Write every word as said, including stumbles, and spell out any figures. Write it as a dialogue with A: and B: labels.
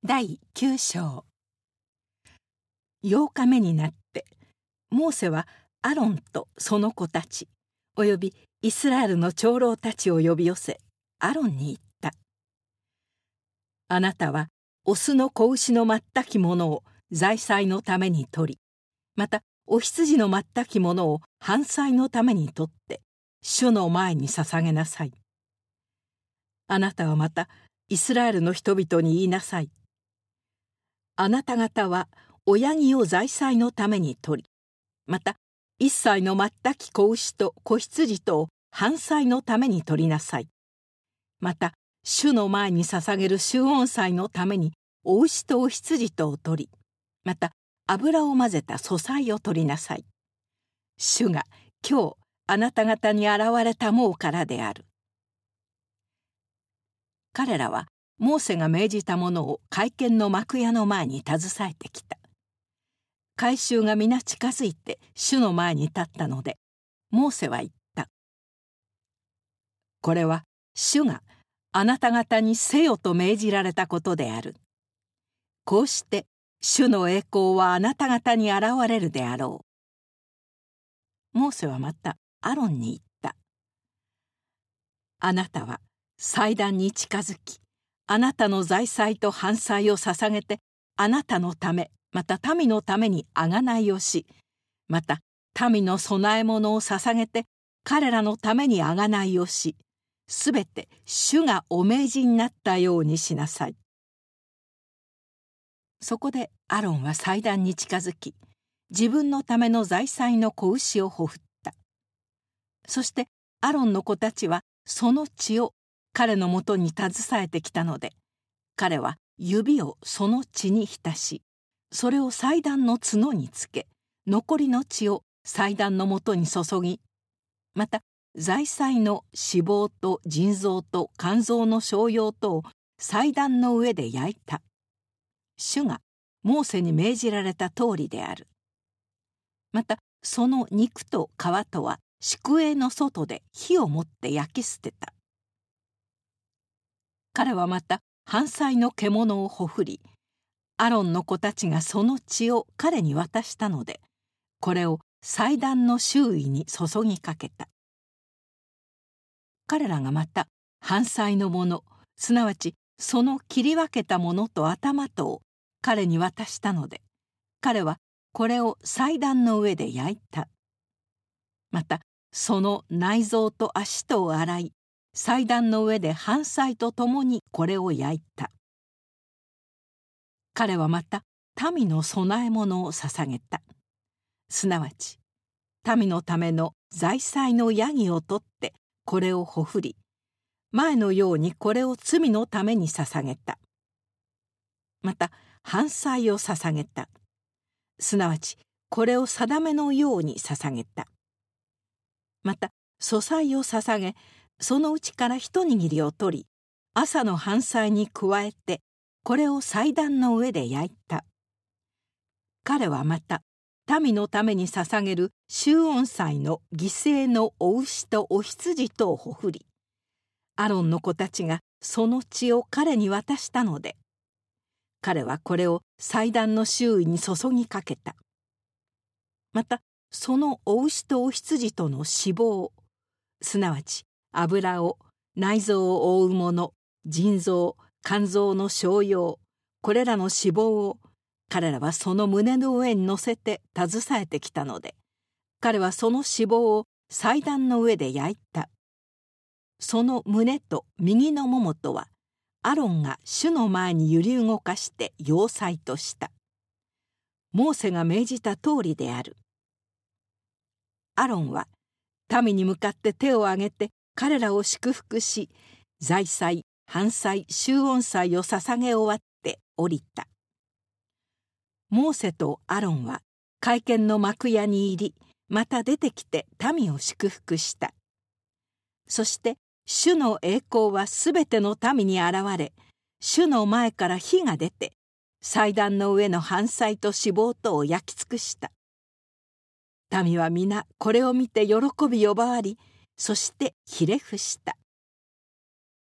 A: だいきゅう章。ようかめになってモーセはアロンとその子たちおよびイスラエルの長老たちを呼び寄せ、アロンに言った。あなたはオスの子牛の全きものを財祭のために取り、またお羊の全きものを燔祭のために取って主の前に捧げなさい。あなたはまたイスラエルの人々に言いなさい。あなた方は親木を財祭のために取り、また一歳の全き子牛と子羊とを燔祭のために取りなさい。また主の前に捧げる祝恩祭のためにお牛とお羊とを取り、また油を混ぜた素菜を取りなさい。主が今日あなた方に現れたもうからである。彼らはモーセが命じたものを会見の幕屋の前に携えてきた。会衆が皆近づいて主の前に立ったので、モーセは言った。これは主があなた方にせよと命じられたことである。こうして主の栄光はあなた方に現れるであろう。モーセはまたアロンに言った。あなたは祭壇に近づき、あなたの財祭と燔祭を捧げて、あなたのため、また民のために贖いをし、また民の供え物を捧げて、彼らのために贖いをし、すべて主がお命じになったようにしなさい。そこでアロンは祭壇に近づき、自分のための財祭の子牛をほふった。そしてアロンの子たちはその血を彼のもとに携えてきたので、彼は指をその血に浸し、それを祭壇の角につけ、残りの血を祭壇のもとに注ぎ、また財祭の脂肪と腎臓と肝臓の小葉とを祭壇の上で焼いた。主がモーセに命じられた通りである。またその肉と皮とは宿営の外で火をもって焼き捨てた。彼はまた燔祭の獣をほふり、アロンの子たちがその血を彼に渡したので、これを祭壇の周囲に注ぎかけた。彼らがまた燔祭のもの、すなわちその切り分けたものと頭とを彼に渡したので、彼はこれを祭壇の上で焼いた。またその内臓と足とを洗い、祭壇の上で燔祭とともにこれを焼いた。彼はまた民の供え物を捧げた。すなわち民のための財祭のヤギを取ってこれをほふり、前のようにこれを罪のために捧げた。また燔祭を捧げた。すなわちこれを定めのように捧げた。また素菜を捧げ、そのうちから一握りを取り、朝の燔祭に加えてこれを祭壇の上で焼いた。彼はまた民のために捧げる祝恩祭の犠牲のお牛とお羊とをほふり、アロンの子たちがその血を彼に渡したので、彼はこれを祭壇の周囲に注ぎかけた。またそのお牛とお羊との脂肪、すなわち油を、内臓を覆うもの、腎臓、肝臓の小葉、これらの脂肪を彼らはその胸の上に乗せて携えてきたので、彼はその脂肪を祭壇の上で焼いた。その胸と右のももとはアロンが主の前に揺り動かして要祭とした。モーセが命じた通りである。アロンは民に向かって手を挙げて彼らを祝福し、財祭、燔祭、祝恩祭を捧げ終わって降りた。モーセとアロンは会見の幕屋に入り、また出てきて民を祝福した。そして主の栄光はすべての民に現れ、主の前から火が出て、祭壇の上の燔祭と脂肪とを焼き尽くした。民は皆これを見て喜び呼ばわり、そしてひれ伏した。